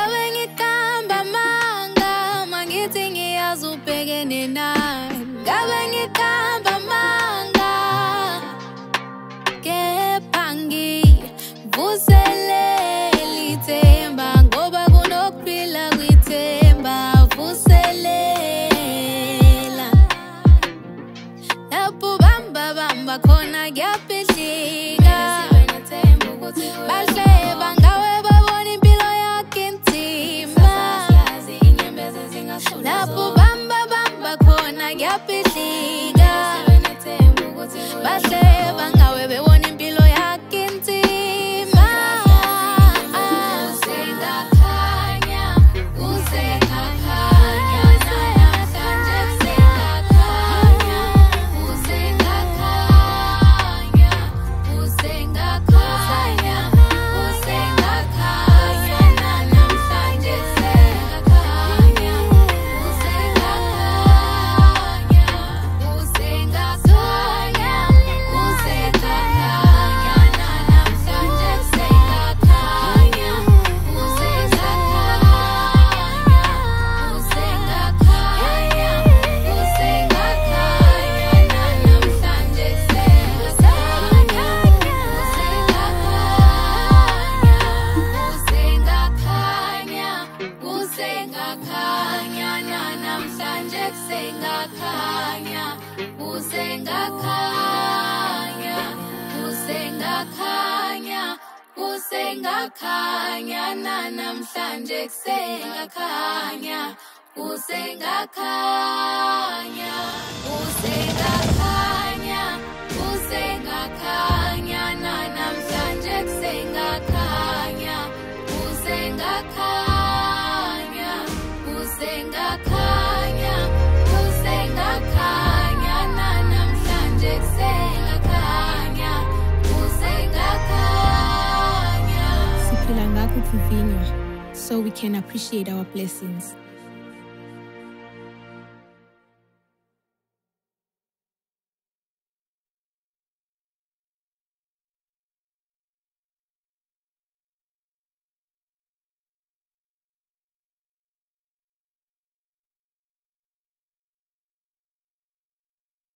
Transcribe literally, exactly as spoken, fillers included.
ngabe ngikamba manga mangithi ngiyazi ubhekene nani ngabe ngikamba manga kepha ngivuselele ithemba ngoba kunokuphila kwithemba vuselela lapho bamba bamba khona kuyaphihlika bahle bangawe babona impilo yakhe inzima lapho bamba bamba khona kuyaphihlika bahle bangawe babona impilo yakhe inzima usengakhanya usengakhanya namhlanje usengakhanya usengakhanya usengakhanya usengakhanya namhlanje usengakhanya usengakhanya usengakhanya usengakhanya namhlanje usengakhanya usengakhanya usengakhanya usengakhanya namhlanje usengakhanya usengakhanya usengakhanya namhlanje usengakhanya usengakhanya usengakhanya usengakhanya namhlanje usengakhanya usengakhanya usengakhanya usengakhanya namhlanje usengakhanya usengakhanya usengakhanya usengakhanya namhlanje usengakhanya usengakhanya Siphila ngakho kuvivinywa, so we can appreciate our blessings.